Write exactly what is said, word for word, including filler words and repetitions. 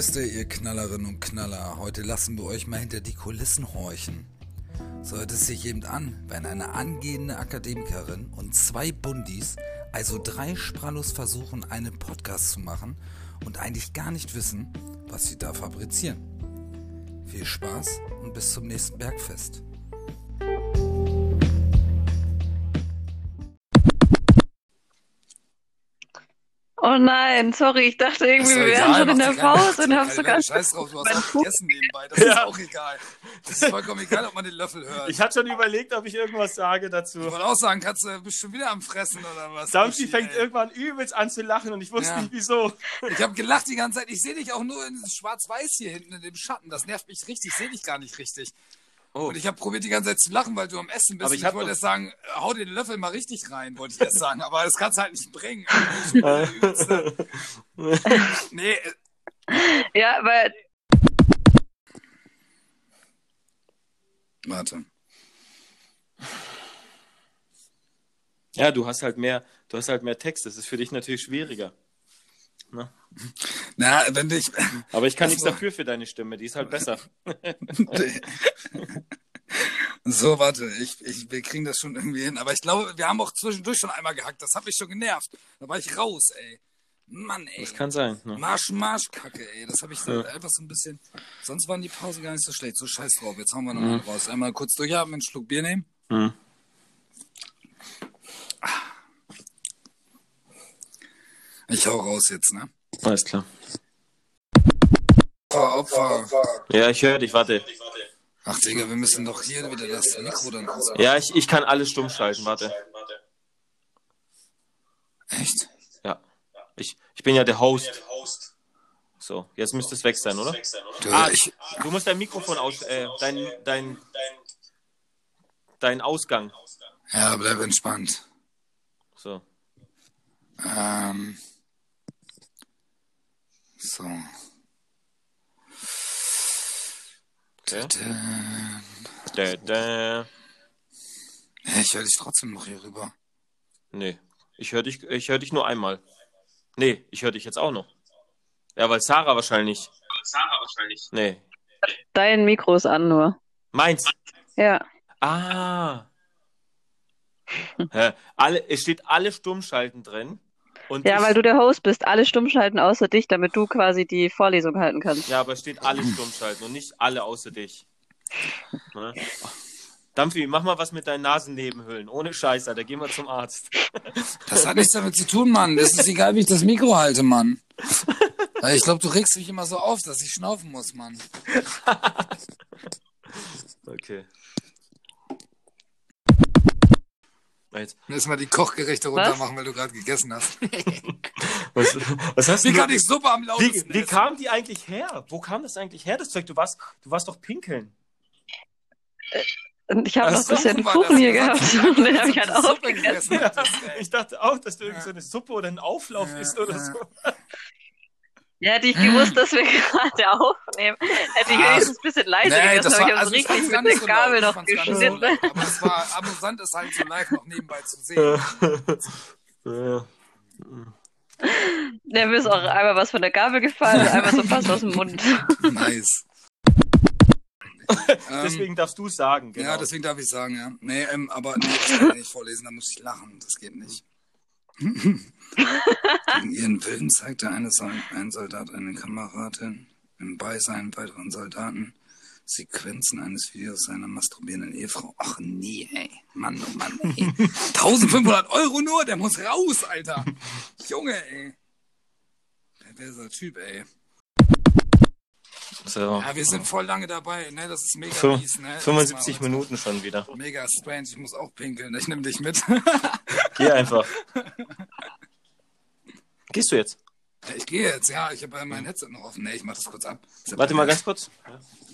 Grüßt ihr, ihr Knallerinnen und Knaller. Heute lassen wir euch mal hinter die Kulissen horchen. So hört es sich eben an, wenn eine angehende Akademikerin und zwei Bundis, also drei Sprallos, versuchen, einen Podcast zu machen und eigentlich gar nicht wissen, was sie da fabrizieren. Viel Spaß und bis zum nächsten Bergfest. Oh nein, sorry, ich dachte irgendwie, wir wären schon in der Pause und haben sogar... Scheiß drauf, du hast auch gegessen nebenbei, das ist auch egal. Das ist vollkommen egal, ob man den Löffel hört. Ich hatte schon überlegt, ob ich irgendwas sage dazu. Ich wollte auch sagen, kannst du, bist schon wieder am Fressen oder was? Samsi fängt ey. irgendwann übelst an zu lachen und ich wusste ja. nicht, wieso. Ich habe gelacht die ganze Zeit, ich sehe dich auch nur in schwarz-weiß hier hinten in dem Schatten, das nervt mich richtig, ich sehe dich gar nicht richtig. Oh. Und ich habe probiert die ganze Zeit zu lachen, weil du am Essen bist. Aber ich, ich wollte erst sagen, hau den Löffel mal richtig rein, wollte ich erst sagen. Aber das kannst du halt nicht bringen. Nee. Ja, aber... Warte. Ja, du hast halt mehr, du hast halt mehr Text. Das ist für dich natürlich schwieriger. Ne? Na, wenn dich... Aber ich kann nichts dafür für deine Stimme, die ist halt besser. So, warte, ich, ich, wir kriegen das schon irgendwie hin. Aber ich glaube, wir haben auch zwischendurch schon einmal gehackt. Das hat mich schon genervt. Da war ich raus, ey. Mann, ey. Das kann sein. Ne? Marsch, Marsch, Kacke, ey. Das habe ich ja. einfach so ein bisschen... Sonst waren die Pausen gar nicht so schlecht. So scheiß drauf. Jetzt hauen wir nochmal mhm. raus. Einmal kurz durchatmen, einen Schluck Bier nehmen. Mhm. Ich hau raus jetzt, ne? Alles klar. Opfer, Opfer. Ja, ich höre dich, warte. Ach, Digga, wir müssen doch hier wieder das Mikro dann ausmachen. Ja, ich, ich kann alles stumm schalten, warte. Echt? Ja. Ich, ich bin ja der Host. So, jetzt müsste es weg sein, oder? Du, ah, ich... du musst dein Mikrofon aus... Äh, dein, dein, dein Ausgang. Ja, bleib entspannt. So. Ähm... So. Okay. Da, da. Da. Ich höre dich trotzdem noch hier rüber. Nee, ich höre dich, ich hör dich nur einmal. Nee, ich höre dich jetzt auch noch. Ja, weil Sarah wahrscheinlich... Sarah wahrscheinlich. Nee. Dein Mikro ist an nur. Meins? Ja. Ah. Hä? Alle, es steht alle Stummschalten drin. Und ja, ich, weil du der Host bist. Alle stummschalten außer dich, damit du quasi die Vorlesung halten kannst. Ja, aber es steht alle stummschalten und nicht alle außer dich. Ne? Dampfi, mach mal was mit deinen Nasennebenhöhlen. Ohne Scheiß, Alter. Geh mal zum Arzt. Das hat nichts damit zu tun, Mann. Es ist egal, wie ich das Mikro halte, Mann. Weil ich glaube, du regst mich immer so auf, dass ich schnaufen muss, Mann. Okay. Jetzt müssen wir die Kochgerichte runter machen, weil du gerade gegessen hast. was, was hast wie du? kann ich Suppe am lautesten Wie, wie kam die eigentlich her? Wo kam das eigentlich her, das Zeug? Du warst, du warst doch pinkeln. Und ich habe noch ein bisschen Kuchen hier gehabt. Und den habe ich halt auch gegessen. Ja, ich dachte auch, dass du irgendwie so eine Suppe oder einen Auflauf ja, isst oder so. Ja, hätte ich gewusst, dass wir gerade aufnehmen, hätte ich wenigstens ein bisschen leiser nee, gegessen, aber ich habe also richtig mit der so Gabel laut, noch geschnitten. So aber es war amüsant, es halt so live noch nebenbei zu sehen. Ja. Ja, mir ist auch einmal was von der Gabel gefallen und einmal so fast aus dem Mund. Nice. Deswegen darfst du sagen, genau. Ja, deswegen darf ich sagen, ja. Nee, ähm, aber nee, ich kann nicht vorlesen, da muss ich lachen, das geht nicht. In ihren Bildern zeigte eine, ein Soldat eine Kameradin im Beisein weiteren Soldaten Sequenzen eines Videos seiner masturbierenden Ehefrau. Ach nee, ey. Mann, oh Mann, ey. eintausendfünfhundert Euro nur, der muss raus, Alter. Junge, ey. Wer ist der Typ, ey? So. Ja, wir sind voll lange dabei, ne? Das ist mega Fün- mies, ne? fünfundsiebzig Minuten schon wieder. Mega strange, ich muss auch pinkeln, ich nehme dich mit. Geh einfach. Gehst du jetzt? Ich gehe jetzt, ja. Ich habe mein Headset noch offen. Ne, ich mach das kurz ab. Warte mal ganz kurz. Ja.